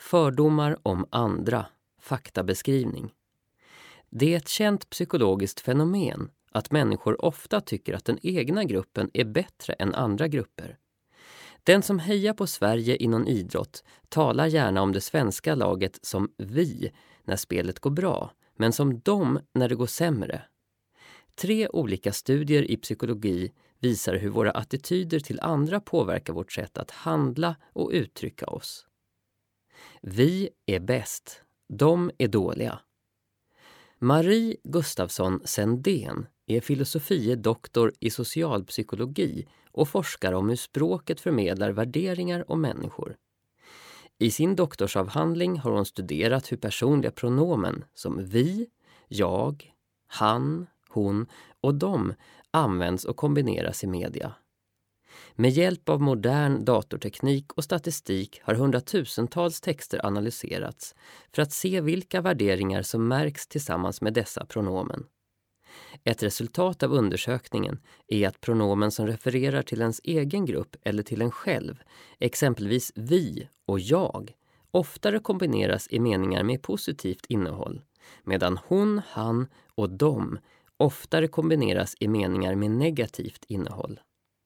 Fördomar om andra. Faktabeskrivning. Det är ett känt psykologiskt fenomen att människor ofta tycker att den egna gruppen är bättre än andra grupper. Den som hejar på Sverige i någon idrott talar gärna om det svenska laget som vi när spelet går bra, men som de när det går sämre. 3 olika studier i psykologi visar hur våra attityder till andra påverkar vårt sätt att handla och uttrycka oss. Vi är bäst, de är dåliga. Marie Gustafsson Sendén är filosofie doktor i socialpsykologi och forskar om hur språket förmedlar värderingar om människor. I sin doktorsavhandling har hon studerat hur personliga pronomen som vi, jag, han, hon och de används och kombineras i media. Med hjälp av modern datorteknik och statistik har hundratusentals texter analyserats för att se vilka värderingar som märks tillsammans med dessa pronomen. Ett resultat av undersökningen är att pronomen som refererar till ens egen grupp eller till en själv, exempelvis vi och jag, oftare kombineras i meningar med positivt innehåll, medan hon, han och de oftare kombineras i meningar med negativt innehåll.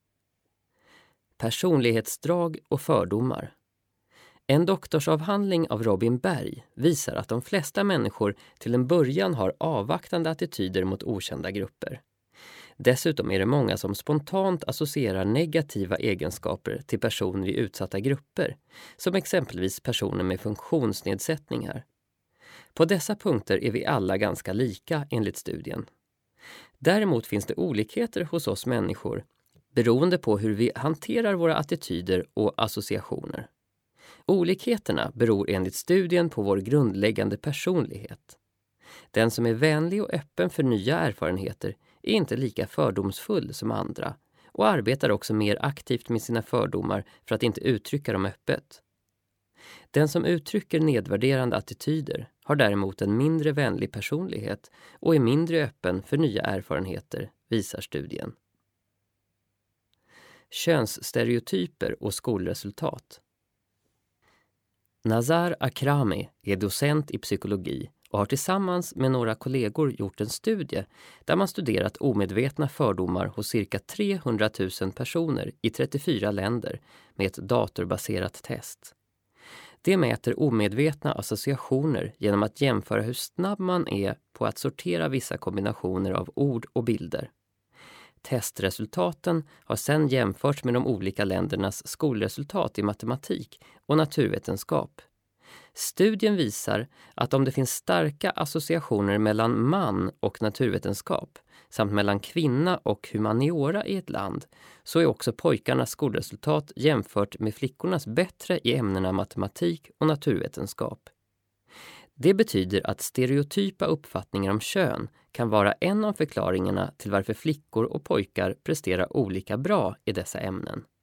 Personlighetsdrag och fördomar. En doktorsavhandling av Robin Berg visar att de flesta människor till en början har avvaktande attityder mot okända grupper. Dessutom är det många som spontant associerar negativa egenskaper till personer i utsatta grupper, som exempelvis personer med funktionsnedsättningar. På dessa punkter är vi alla ganska lika enligt studien. Däremot finns det olikheter hos oss människor beroende på hur vi hanterar våra attityder och associationer. Olikheterna beror enligt studien på vår grundläggande personlighet. Den som är vänlig och öppen för nya erfarenheter är inte lika fördomsfull som andra och arbetar också mer aktivt med sina fördomar för att inte uttrycka dem öppet. Den som uttrycker nedvärderande attityder har däremot en mindre vänlig personlighet och är mindre öppen för nya erfarenheter, visar studien. Könsstereotyper och skolresultat. Nazar Akrami är docent i psykologi och har tillsammans med några kollegor gjort en studie där man studerat omedvetna fördomar hos cirka 300 000 personer i 34 länder med ett datorbaserat test. Det mäter omedvetna associationer genom att jämföra hur snabb man är på att sortera vissa kombinationer av ord och bilder. Testresultaten har sedan jämförts med de olika ländernas skolresultat i matematik och naturvetenskap. Studien visar att om det finns starka associationer mellan man och naturvetenskap samt mellan kvinna och humaniora i ett land så är också pojkarnas skolresultat jämfört med flickornas bättre i ämnena matematik och naturvetenskap. Det betyder att stereotypa uppfattningar om kön kan vara en av förklaringarna till varför flickor och pojkar presterar olika bra i dessa ämnen.